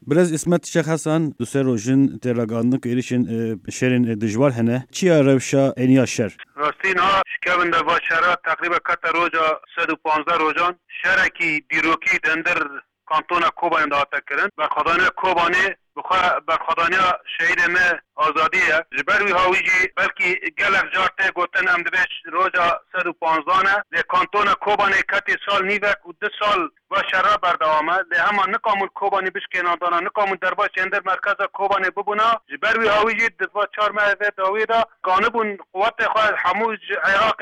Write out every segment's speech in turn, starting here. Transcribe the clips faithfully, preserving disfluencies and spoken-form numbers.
برز اسمت شیخ حسن دو سه روزن تراگاندک ایریشن شرین دجوار هنه چیا روشا اینیا شر راستین ها شکوند و شرات تقریبا کت روزا صد و پانزده روزان شرکی دیروکی دندر کانتونا کوبانی داتا کرن برخدانیا کوبانی برخدانیا شهید ما آزادیه جبروی هاویجی بلکی گلک جارته گوتن ام دبش روزا صد و پانزده نه ده کانتونا کوبانی کتی سال نیوک و ده سال و شرا بردوامه ده همه نکامون کوبانی بشکنان دانا نکامون درباش اندر مرکز کوبانی ببونا جبروی هاویجی دفا چار مهده داویدا قانبون قوات خواهد حموج عراق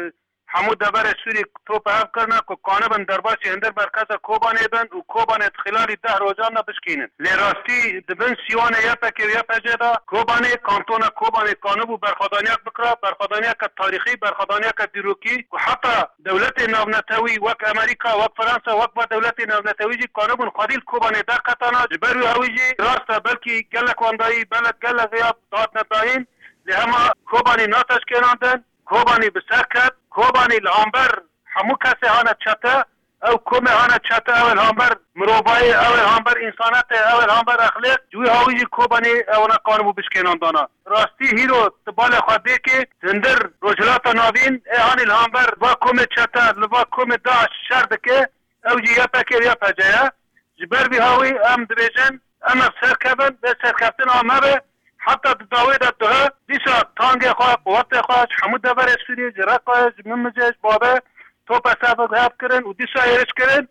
همو دبر سوری توپ هف کرنا که کانبن درباش اندر مرکز کوبانی بند و کوبانی خلال ده روزان بشکینن لراستی دبن سیوان یا پکی یا پجدا کوبانی کانتون کوبانی کانبو برخدانیک بکرا برخدانیک تاریخی برخدانیک دیروکی و حتی دولت نونتوی وک امریکا وک فرانسه وک با دولت نونتوی جی کانبون خادیل کوبانی در قطانا جبروی هویجی راستا بلکی گلک واندایی بلک گلک غیاب داد نداین لهما کوبانی ناتش کناندن کوبانی بسرکت کوبانی لامبر همو کسی هانا چته او کومه هانا چته اول هامبر مروبای اول هامبر انسانات اول هامبر اخلاق جوی هاویجی کوبانی اونا قانمو بشکنان دانا راستی هیرو تبال خواده که زندر رجلات ناوین ایهانی الهامبر و کومه چته لوا کومه داش شرد که او جی یا پکر یا پجایه جبر بی هاوی ام دبیجن اما سرکبن به سرکبتن آمه حتی داوی داد ده دیسا تانگ خواه قوات خواه حمود دور سوری جرقاش ممجش بابه توپ سفت هف کرن و دیسا ایرش کرن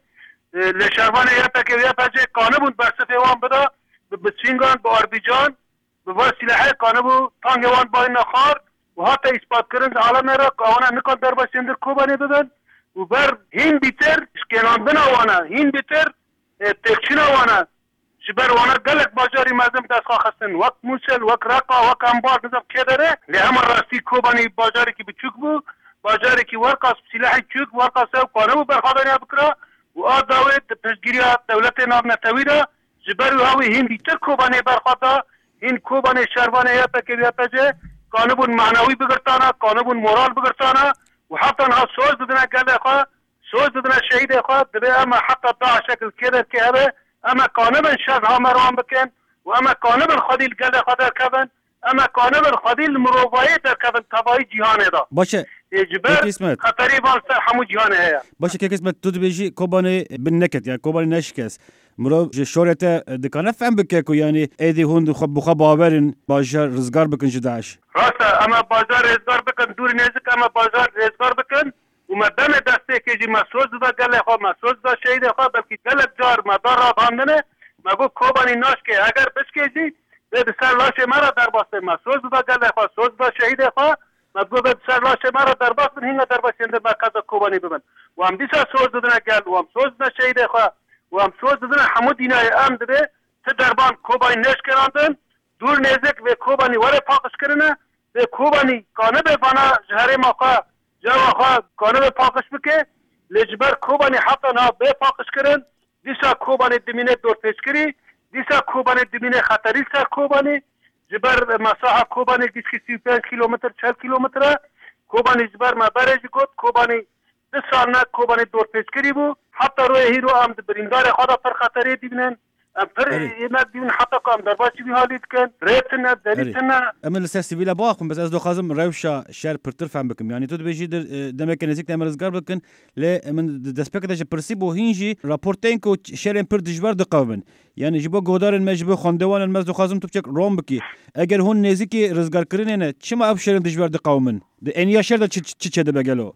لشروان یا پکر یا پجه کانبون برسفه وان بدا به چینگان به آربیجان به وسیله کانبو تانگ وان با این نخار و حتی اثبات کرن عالم را که آوانا نکان در باشندر کوبانی بدن و بر هین بیتر شکناندن آوانا هین بیتر تکشین آوانا شبر وانا گلک بازاری مردم دست خواستن وقت موسل وقت رقا وقت انبار نظام که داره لهما راستی کوبانی بازاری که بچوک بو بازاری که ورقاس سلاحی چوک ورقاس او قانمو برخوادانی بکرا و آد داوید پشگیری دولت نام نتوی دا شبر هاوی هین بیتر کوبانی برخوادا هین کوبانی شروانه یا پکر یا پجه قانبون معنوی بگرتانا قانبون مورال بگرتانا و حتی انها سوز ددنا گل خواه سوز ددنا شهید خواه دبه اما حتی دا شکل که که هبه اما قانون شر ها مروان بکن و اما قانون خادیل گل خادر کبن اما قانون خادیل مروایی در کبن تبایی جهانه دا باشه اجبر خطری بانسر همو جهانه هیا باشه که قسمت تو بیجی کوبانی بنکت یعنی کوبانی نشکست مرو شورت دکانه فهم بکه که یعنی ایدی هند خب بخوا باورین بازار رزگار بکن جداش راسته اما بازار رزگار بکن دور نزدیک اما بازار رزگار بکن و مدام دسته که جی مسعود دا گله خو مسعود دا شهید خو بلکه گلک جار مدار را باندنه مگو کوبانی ناش که اگر بسکه جی به سر لاش مرا در باسته مسعود دا گله خو مسعود دا شهید خو مگو به سر لاش مرا در باسته هنگ در باسنده مرکز کوبانی ببن و هم دیسا سوز دادن گل و هم سوز دا شهید خو و هم سوز دادن حمود دینای ام ده ته دربان کوبانی نش کراندن دور نزدیک به کوبانی وره پاکش کرنه به کوبانی کانه به بنا جهره ماقا جواب خواه کانه پاکش بکه لجبر کوبانی حتی نا به پاکش کرن دیسا کوبانی دمینه دور پیش کری دیسا کوبانی دمینه خطری سر کوبانی جبر مساحه کوبانی دیسکی سی و پنج کیلومتر چهل کیلومتره کوبانی جبر ما برشی کد کوبانی ده سال نه کوبانی دور پیش کری بو حتی روی هیرو هم بریندار خدا پر خطری دیبنن پر اینا دیون حتی کام در باشی بی حالیت کن ریتنا دلیتنا اما لسه سیویلا باخم بس از دو خازم روشا شهر پرتر فهم بکم یعنی تو بیجی در دمک نزیک تام رزگار بکن ل من دسپک داش پرسی بو هینجی راپورتین کو شهرن پر دجبر دقاوبن یعنی جبو گودار مجبو خواندوان المز دو خازم تو بچک روم بکی اگر هون نزیکی رزگار کرینه چما اف شهرن دجبر دقاومن د انیا شهر چ چ چ ده بگلو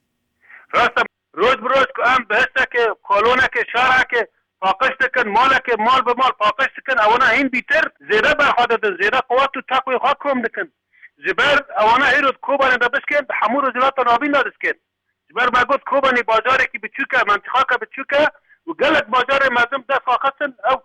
راست روز بروز ام بهسته که کالونه که شهر که پاکش کن مال که مال به مال پاکش کن اوانا این بیتر زیاده برخواد دن زیاده قوت و تقوی خواهد کم دکن جبر اوانا هیرود کوبانی دا بشکن حمور و زلات نابین دا دسکن جبر مگود کوبانی بازاری که بچوکه منطقه که بچوکه و گلک بازار مردم دا فاقتن او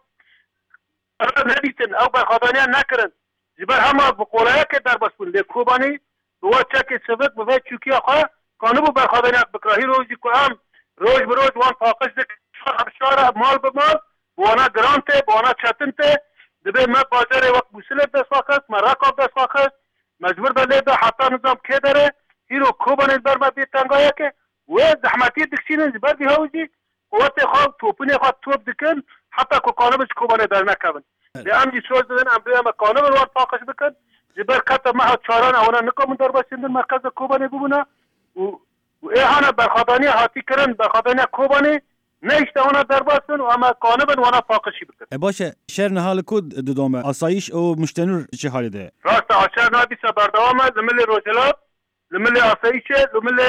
ارد ندیتن او برخوادانیان نکرن جبر همه بقولایه که در بس بون کوبانی بوا چک سبت بوا چوکیه خواه کانو برخوادانیان بکراهی روزی که هم روز بروز وان پاکش دکن شارع مال به مال بوانا گرانته بوانا چتنته دبه ما بازار وقت بوسله دست واقعست ما راکاب دست واقعست مجبور بله دا حتی نظام که داره هیرو کوبانه بر ما بیت تنگایه که و زحمتی دکشینن جبر بی هاوزی قوت خواه توپونه خواه توپ دکن حتی که قانونش کوبانه در نکبن لیام جی سوز دادن ام بیام قانون وان پاکش بکن جبر کتا ما چاران اونا نکمون در باشند مرکز کوبانه ببونه و و ایهانا برخوادانی هاتی کرن برخوادانی کوبانه نیشته اونا در باشند و اما قانون وانا پاکشی بکن. باشه شهر نهال کود دادم آسایش او مشتنور چه حالی ده؟ راست آشار نابیسا بردوامه لمل روزلاب لمل آسایشه لمل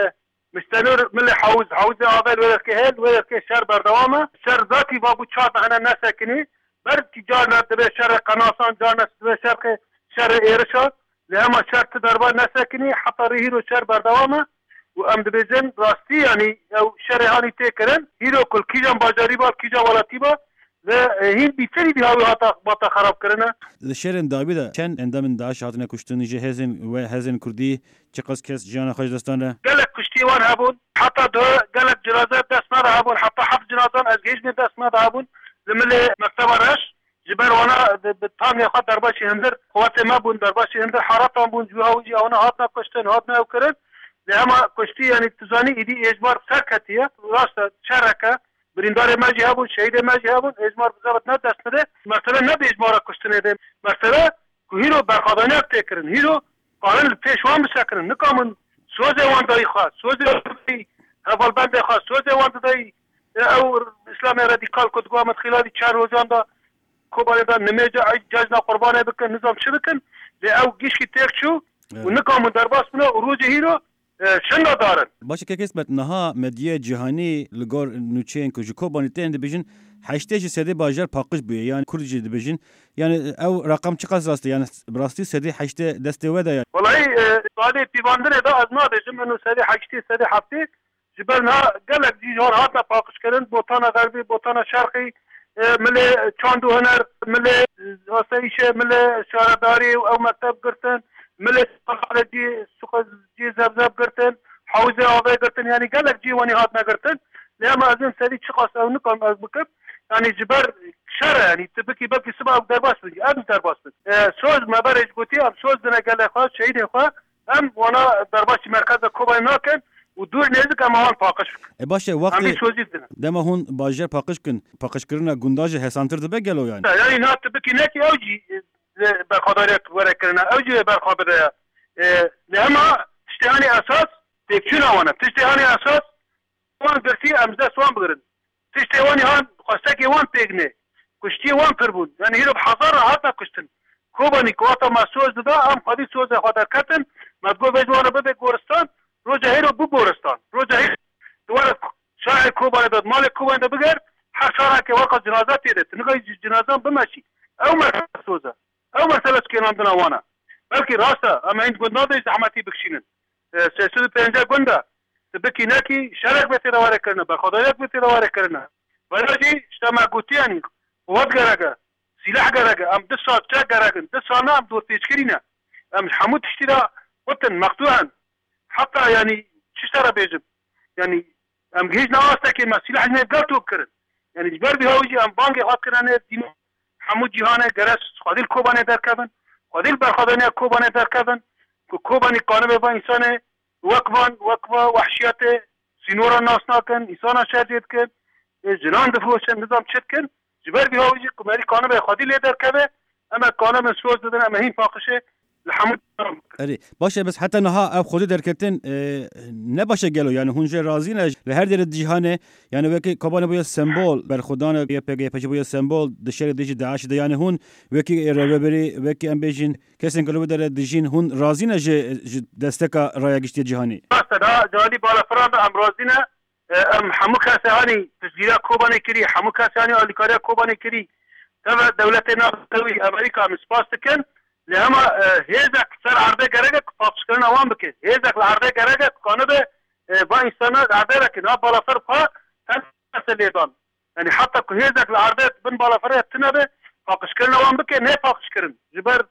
مشتنور مل حوز حوز آغل ویرک هل ویرک شهر بردوامه شهر ذاتی بابو چهار هنه نسکنی بر تجار ندبه شهر قناصان جار ندبه شهر شهر ایرشاد لهما شهر تدربا نسکنی حتی هیرو شهر بردوامه و ام دبیجن راستی یعنی او شهر هانی تکرن هیرو کل کیجان باجاری با کیجان ولاتی با و هین بیتری دی هاوی هاتا باتا خراب کرنه. شهر داوی دا چند اندام داعش هاتنه کشتنی جه هزین و هزین کردی چقدر کس جان خارج دستان را؟ گلک کشتی وان هبون حتی دو گلک جنازات دست نده هبون حتی حفظ جنازان از گیج می دست نده هبون زمل مکتب رش جبر وانا بتام ياخد درباشي هندر قوات ما بون درباشي هندر حارتهم بون جوها وجي اونا هاتنا كشتن هاتنا وكرن لهما كشتي يعني تزاني ايدي اجبار سكتيه راستا شركه بريندار ماجي هابون شهيد ماجي هابون اجبار بزابط ندست نده مرتبه نده اجبار كشتن ده مرتبه هيرو برخادانيات تكرن هيرو قانون پیشوان بسكرن نكامن سوزه وان داي خاص سوزه اول بند خاص سوزه وان داي او اسلام راديكال كنت قامت خلال چند روزان دا کوبانه دا نمیجا جاجنا قربانه بکن نظام چه بکن لی او گیشکی تک شو و نکامون در باس بنا و روز هیرو شنگا دارن باشه که کسبت نها مدیه جهانی لگار نوچین که جو کوبانه تین دبیجن هشته جی سده باجر پاقش بویه یعنی کردجی دبیجن یعنی او رقم چقدر راسته یعنی براستی سده هشته دسته وده یعنی والله ساده پیواندره دا از نادشم منو سده هشته سده هفته جبرنا قلق جی جوان هاتنا پاقش کردن بوتانا غربی بوتانا شرقی مل چاندو هنر مل آسایشه مل شارداری او مکتب گرتن مل سقال جی سقال جی زبزب گرتن حوزه آبه گرتن یعنی گلک جیوانی هات نگرتن لیما از این سری چی قاس او نکام از بکب یعنی جبر شره یعنی تبکی بکی سبا او درباس بدی ام درباس بدی سوز مبرج گوتی ام سوز دنه گلک خواه شهید خواه ام وانا درباسی مرکز کوبای ناکن و دور نزدیک امان پاکش کن. باشه وقتی دما هون باجر پاکش کن پاکش کردن گنداج حسانتر دبه گلو یعنی. یعنی نه تبکی نکی اوجی برخواداریت وره کردن اوجی برخواداره لهما تشتهانی اساس تکچون آوانه تشتهانی اساس وان گرتی امزده سوان بگرن تشتهانی هان خواستکی وان پیگنه کشتی وان پر بود یعنی هیرو بحضار هاتا کشتن کوبانی کواتا ما سوز دادا ام خودی سوز خودر کتن مدگو بجوانه بده گورستان روزه هیرو بو بورستان روزه هیرو دوار شاه کوبانه داد مال کوبانه بگر هر شاره که وقت جنازه تیده تنگای جنازه بمشی او مرسله سوزه او مرسله سکینان دنوانا بلکه راسته اما این گنداده زحمتی بکشینن سیسود پینجه گنده تبکی نکی شرک بیتی رواره کرنه برخودایت بیتی رواره کرنه ولی شما گوتی یعنی قوت گرگه سلاح گرگه ام دست ساعت چه گرگن دست ساعت نه ام دور پیچکرینه ام حمود تشتی را قطن مقطوعا حتى يعني شو بيجب يعني ام جهيز نواستا كي ما سلاح نه قاتو كرن يعني جبر بهاوجي ام بانك هات كرانه دين حمود جهانه جرس خادل کوبانه در کبن خادل برخادانه کوبانه در کبن کوبانه قانون با انسان وقفان وقفا وحشیت سینورا ناس ناکن انسان شدید کن جنان دفوشن نظام چت کن جبر بهاوجي کمری قانون خادل در کبه اما قانون سوز دادن اما هین فاقشه الحمد اره باشه بس حتی نها اب خودی درکتن نباشه گلو یعنی هونجه راضی نه لهر در جهانه یعنی وکی کابانه باید سمبول بر خدانه یه پگه پچ باید سمبول دشر دیج داعش ده یعنی هون وکی ربری وکی ام بیجین کسین کلو در دیجین هون راضی نه دستکا رای گشتی جهانی راست دا جهانی بالا فرام ام راضی نه ام حمو کسانی تجزیه کوبانه کری حمو کسانی آلیکاریا کوبانه کری تبع دولتنا توی امریکا مسپاس کن لهما هیزک سر عرضه گرگه پاپس کردن اوان بکن هیزک لعرضه گرگه کانه به با انسانات عرضه رکن ها بالافر پا تنسل لیدان یعنی حتی که هیزک لعرضه بن بالافر تنه به پاپس کردن اوان بکن نه پاپس کردن جبر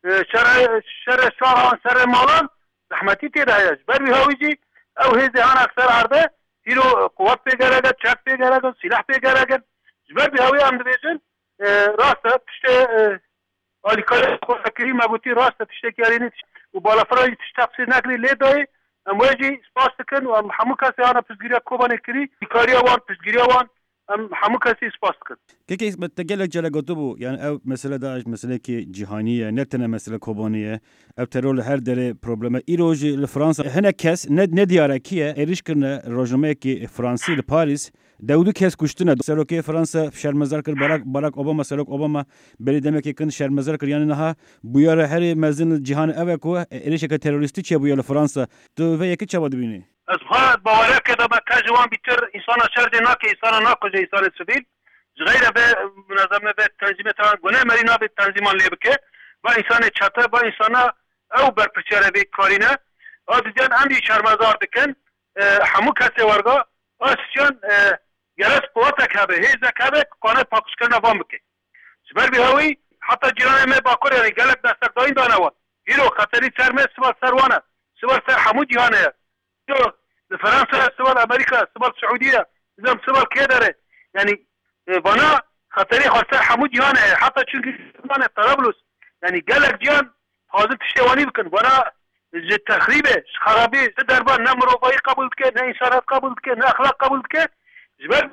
شر شر شاران سر مالان رحمتی تیده هیا جبر بیهاویجی او هیزی هان اکثر عرضه هیرو قوات پی گرگه چک پی گرگه سلاح پی گرگه جبر بیهاوی هم دویجن راسته پشت آلیکار خورکری مبوتی راست تشتکی آرینی و بالا فرای تشتقصیر نکری لیدای امواجی سپاس کن و همو کسی آنا پشتگیری کوبانه کری بیکاری آوان پشتگیری آوان ام همو کسی سپاس کرد که که بتگل جلگاتو بو یعنی او مسئله داعش مسئله که جهانیه نتنه مسئله کوبانیه او ترول هر دره پروبلم ایروج لفرانسا هنه کس ند ندیاره کیه ایریش کرنه روجنامه که فرانسی لپاریس دودو کس کشتنه سروکی فرانسا شرمزار کرد باراک باراک اوباما سروک اوباما بری دمه که کن شرمزار کرد یعنی نه بویار هر مزن جهان اوه کو ایریش که تروریستی چه بویار لفرانسا تو و یکی چه بود بینی از ها باور کرده با که جوان بیتر انسان شرد نه که انسان نه کجا انسان سیویل غیر به منظمه به تنظیم تا گونه مرینا به تنظیمان لیب که با انسان چاته با انسان او بر پچره به کارینه آدیان هم شرمزار دکن همو کسی ورگا آسیان گرس قوت کبه هیزه کبه کانه پاکش کرنا بام بکی سبر بیهوی حتی جیران می باکر یعنی گلک دستک داین دانوان ایرو خطری سر می سوال سروانه سوال سر همو جهانه تو فرانسا سوال امریکا سوال سعودیه زم سوال که داره یعنی بنا خطری خاصه همو جهانه حتی چون که طرابلس یعنی گلک جهان حاضر تشتوانی بکن بنا تخریبه خرابی دربان نه مروایی قبول که نه انسانات قبول که نه اخلاق قبول که جبر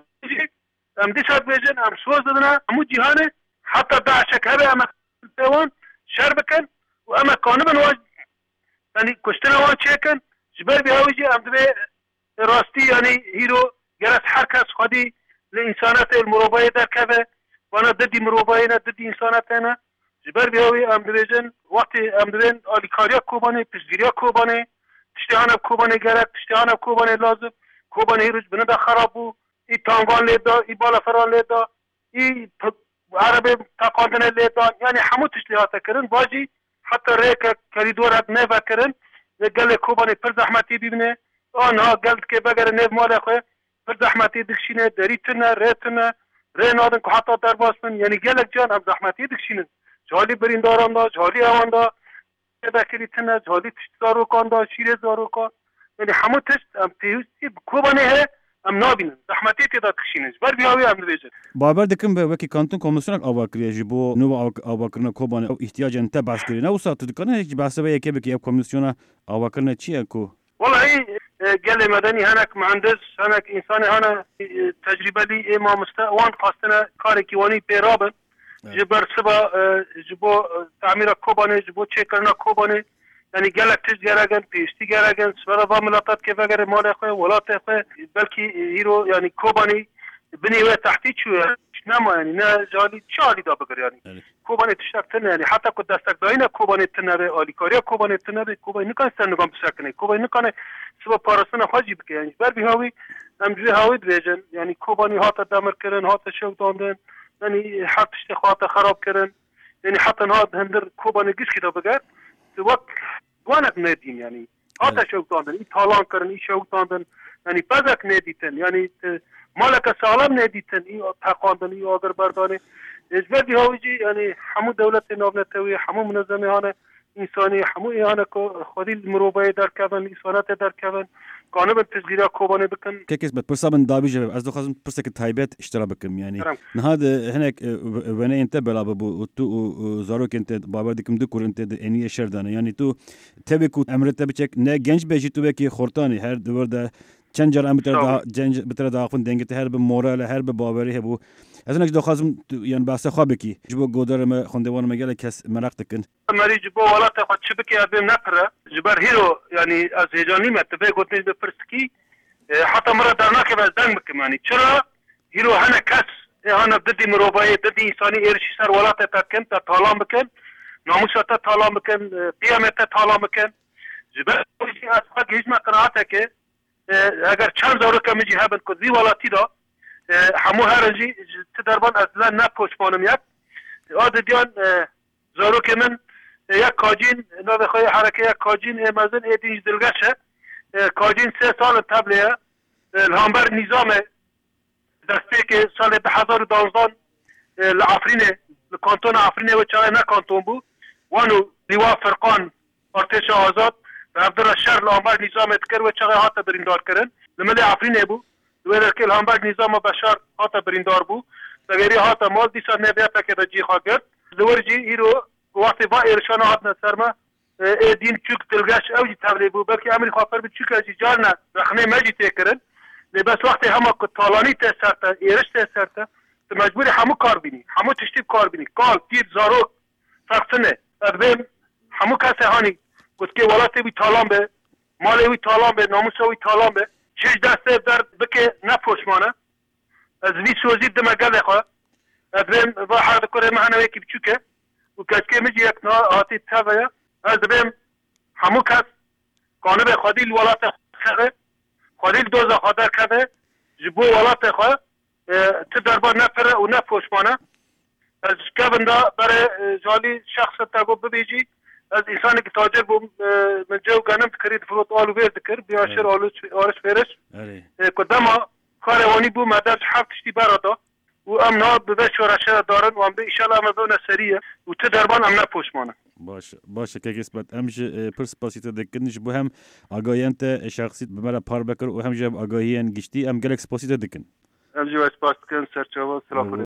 ام دیشات بیجن ام سوز دادنا همو جهانه حتی داعش که اما تیوان شر بکن و اما کانون واج یعنی کشتن وان چیکن جبر بیاویجی ام دبی راستی یعنی هیرو گرس هر کس خودی لانسانات المروایی در که وانا ددی مروایی نه ددی انسانات نه جبر بیاوی ام دبیجن وقتی ام دبین آلیکاریا کوبانه پشگیریا کوبانه تشتیهان کوبانه گرک تشتیهان کوبانه لازم کوبانه هیروش بنده خراب بو ای تانگان لیدا ای بالا فران لیدا ای عربی تاقاندن لیدا یعنی همو تشلیحات کرن باجی حتی ریک کریدور هد نیوه کرن گل کوبانه پر زحمتی ببینه آنها گل که بگر نیو ماله خواه پر زحمتی دکشینه دریتنه ریتنه ری نادن که حتی در باسمن یعنی گلک جان هم زحمتی دکشینن جالی برینداران دا جالی اوان دا دکری تنه جالی تشت زاروکان دا شیر زاروکان یعنی همو تشت هم تیوستی کوبانه هه ام نابینن زحمتی تیدا تخشینش بر بیاوی هم نویجن باور دکم به وکی کانتون کمیسیونک آوا کریه جی بو نو آوا کرنا کوبانه او احتیاج انت بحث کری نه وسط دکنه هیچ بحث به یکی بکی کمیسیون آوا کرنا چیه کو والله قال مدني هناك مهندس هناك انسان هنا تجربه لي امام وان خاصنا كاري كيواني بيرابن جبر سبا جبو تعمير كوبانه جبو تشيكرنا كوبانه يعني قالك تش جراجن بيشتي جراجن سبرا باملاتات كيف غير مال اخوي ولات اخوي بلكي هيرو يعني كوباني بني وين تحتي شو نما يعني نا جالي شالي دا بقر يعني كوباني تشتغل يعني حتى كنت دستك داينا كوباني تنبه اليكاريا كوباني تنبه كوباني نكان سنگام بسكنه كوباني نكان سبا بارسنا خاجي بك يعني بر بهاوي ام جوي هاوي بيجن يعني كوباني هات دمر كرن هات شو داندن يعني حتى اشتخاط خراب كرن يعني حتى نهاد هندر كوباني قش كده بقر وقت وانا بنادين يعني هات شو داندن اي طالان كرن اي شو داندن يعني بذاك ناديتن يعني مالك سالم ناديتن اي تقاندن اي اگر بردانه اجبر دي هاويجي يعني حمو دولت نابنتوي حمو منظمه هانه انسانی همو اینا که خودی مروبای در کردن انسانات در کردن قانون تشغیل کوبانه بکن که کس بترسابن دابیجه از دو خازم پرسه که تایبت اشتراک بکم یعنی نهاد هناك ونه انت بلا بو تو زاروک انت بابر دکم دو کور انت انیه شردانه یعنی تو تبی کو امرت بچک نه گنج بجی تو بکی خورتانی هر دور ده چند جار ام بتر جنج بتر داخن دنگت هر به مورال هر به باوری هبو از اونک دو خازم یعنی بحث خوابه کی جبو گودار ما خوندوان مگل کس مرق تکن مری جبو ولات خود شبکی ابم نپره جبر هیرو یعنی از هجانی متبه گوتنی به پرسکی حتی مرا درنا که باز دنگ بکم یعنی چرا هیرو هنه کس هنه بدی مروبایی بدی انسانی ایرشی سر ولات تکن تا طالان بکن ناموسات طالان بکن قیامت طالان بکن جبر از خود هیچ مقناعته که اگر چند زارو که میجی هبن که زی ولاتی دا همو هرنجی تدربان از لن نپوشمانم یک آده دیان زارو که من یک کاجین نوه خواهی حرکه یک کاجین امازن ایدینج دلگشه کاجین سه سال تبلیه الهامبر نظام دسته که سال ده هزار و دوازده لعفرینه لکانتون عفرینه و چاره نه کانتون بو وانو لیوا فرقان ارتش آزاد و عبدالله شر الهامبر نظام اتکر و چاره هاتا بریندار کرن لملی عفرینه بو دویدر که الهامبر نظام بشار هاتا بریندار بو دویری هاتا مال دیسا نبیتا که دا جی خواه کرد دوار جی ایرو وقتی با ایرشان هات نسرما دین چوک دلگش اوجی تبلیغ بو بلکه امری خواهر به چوک اجی جارنا رخنه مجی تکرن لی بس وقتی همه که تالانی ته سرته ایرش ته سرته تو مجبوری همو کار بینی همو تشتیب کار بینی کال تیر زارو سخصنه ادبیم همو کسی هانی گفت که ولایت وی تالان به مال وی تالان به ناموس وی تالان به شش دسته در بکه نپوشمانه از وی سوزید دم گله خو ادبیم و حد کره مهنوی کی بچوکه و کسکه میجی یک نا آتی تاویا ادبیم همو کس کانه به خودی ولایت خره خودی دوزه خاطر کرده جبو ولایت خو تو دربار نفره و نپوشمانه از کبنده برای جالی شخص تاگو ببیجی از انسانی که تاجر بوم من جو گنم تکرید فروت آلو ویر دکر بیاشر آلو آرش فیرش کدما کاروانی بوم مدرس حفتشتی برادا و امنا به شورشه دارن و ام به ایشالا ام بونه سریه و تو دربان ام نپوشمانه باش باشه که قسمت امش پرس پاسیت دکنش بو هم آگاهیانت شخصیت بمرا پار بکر و هم جاب آگاهیان گشتی ام گلکس پاسیت دکن ام جو اسپاست کن سرچاوا سلام